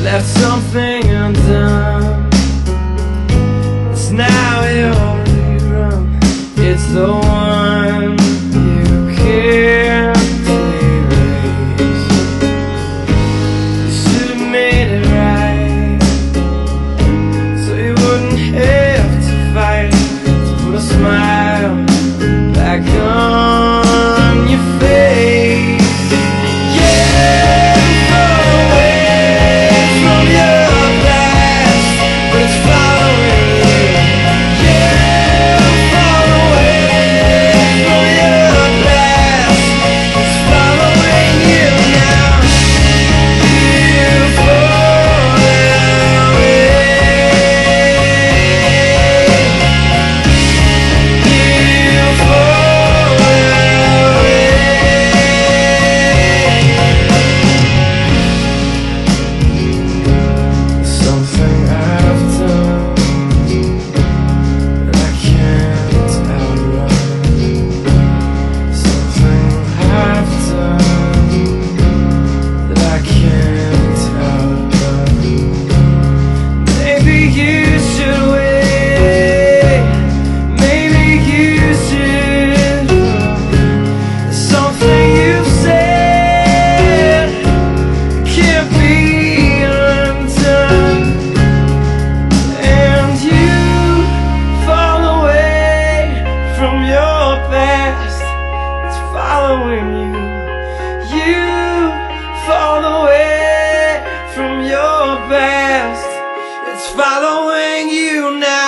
left something undone. It's now your rerun. It's the one you can't erase. You should have made it right, so you wouldn't have to fight to put a smile back on your face. You fall away from your past. It's following you now.